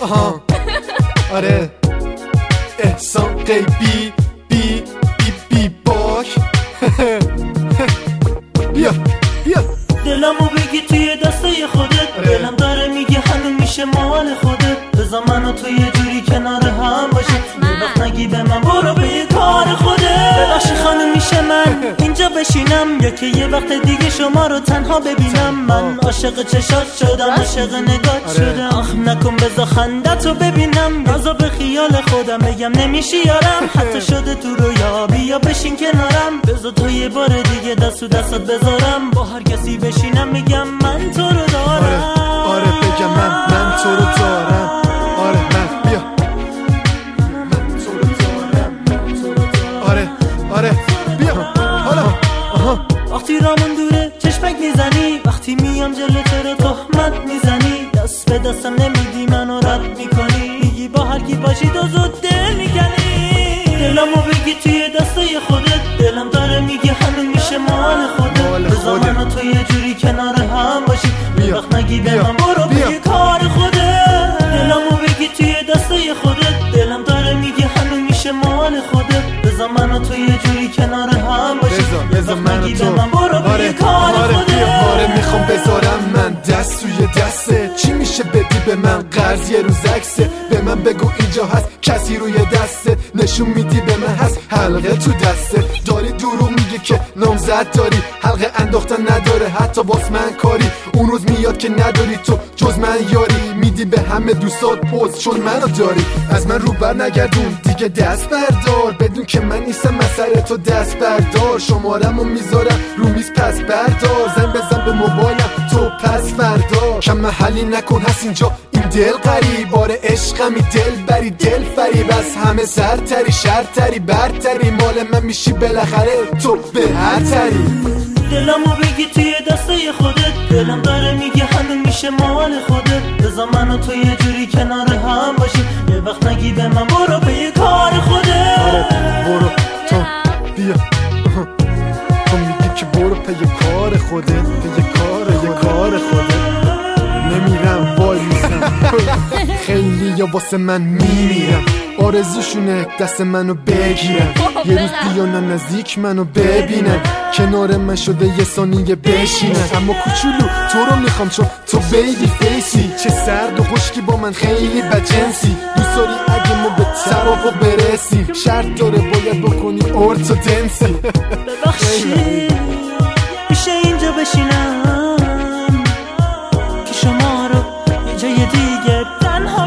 آره احسان قیبی بی بی بی باک بیا دلمو بگی توی دسته خودت، دلم داره میگه همین میشه مال خودت. بذار من و تو یه جوری کنار هم باشیم، یه وقت نگی به من برو به یه کار خودت. ببخشی خانم میشه من اینجا بشینم یا که یه وقت دیگه شما رو تنها ببینم؟ من عاشق چشات شدم، عاشق نگات شدم. آخ نکن بذار خندتو ببینم، بذار به خیال خودم بگم نمیشی یارم. حتی شده تو رویا بیا بشین کنارم، بذار تو یه بار دیگه دست و دستات بذارم. با هر کسی بشینم میگم من تو رو دارم. آره بگم من تو رو دارم. آره من بیا من تو رو دارم. آره بیا حالا وقتی رامون دوره چشمک میزنی، وقتی میام جلو چرا تهمت میزنی؟ دست به دستم نمیدی منو رد میکنی، میگی با هر کی باشی تو زود دل میکنی. دلمو بگی توی دسته خودت، دلم داره میگه همین میشه مال خودت. بذار من و تو یه جوری کنار هم باشی، یه وقت نگی به من برو به کار خودت. دلمو بگی توی دسته خودت، دلم داره میگه همین میشه مال خودت. بذار من و تو یه جوری کنار هم باشی، بذار من و تو برو به کار خودت. آره میخوام بذارم من دست توی دسته، چی میشه بدی به من قرض یه روز عکسه؟ به من بگو اینجا هست کسی روی دسته، نشون میدی به من هست حلقه تو دسته. داری دروغ میگی که نامزد داری، حلقه انداختن نداره حتی باس من کاری. اون روز میاد که نداری تو جز من یاری، میدی به همه دوستات پوز چون منو داری. از من رو بر نگردون دیگه دست بردار، بدون که من نیستم مسئله تو دست بردار. شمارمو میذارم رو میز پس بردار، زنگ بزن به موبایلم تو پس بردار. کم محلی نکن هست اینجا این دل قریب، آره عشقمی دل بری دل فریب. از همه سرتری شرتری برتری، مال من میشی بالاخره تو به هر تری. دلمو بگی توی دسته خودت، دلم داره میگه همین میشه مال خودت. بذار من و تو یه جوری کنار هم باشیم، یه وقت نگی به من برو به یه کار خودت. آره برو تو بیا تو میگی که برو پی کار خودت، پی کار خودت. نمیرم وای میسم خیلی یا واسه من میمیرم، آرزوشونه دست منو بگیرم. یه روز بیانن نزدیک منو ببینن، کنار من شده یه ثانیه بشینن. اما کوچولو تو رو میخوام چون تو بیبی فیسی، چه سرد و خشکی با من خیلی بجنسی. دوست داری اگه ما به توافق برسیم، شرط داره باید بکنی ارتودنسی. ببخشی میشه اینجا بشینم که شما رو یه جای دیگه تنها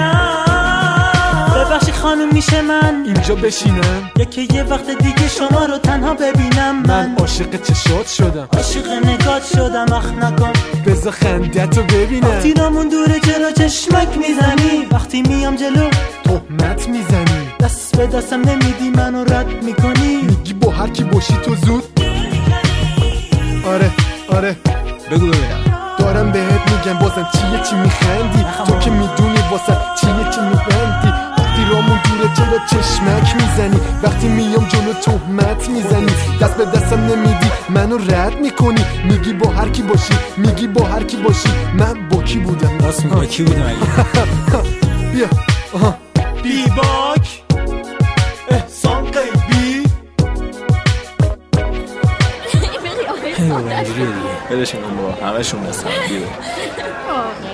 ببینم؟ ببخشی خانم میشه من اینجا بشینم یا که یه وقت دیگه شما رو تنها ببینم؟ من عاشق چشات شدم، عاشق نگات شدم. اخ نکن بذار خندتو ببینم. وقتی رامون دوره چرا چشمک میزنی؟ وقتی میام جلو تهمت میزنی، دست به دستم نمیدی منو رد میکنی، میگی با هر کی باشی تو زود. آره بگو ببینم دارم بهت میگم بازم چی میخندی؟ تو که میدونی واسه چی میبندی. وقتی رامون دوره چرا چشمک میزنی؟ وقتی میام جلو تهمت میزنی، دست به دستم نمیدی منو رد میکنی، میگی با هر کی باشی، میگی با هر کی باشی. من با کی بودم؟ راست میگه کی بودم اگه بیا بی باک احسان قیبی. اینجوریه دیگه، بلشون با همه شون بستم.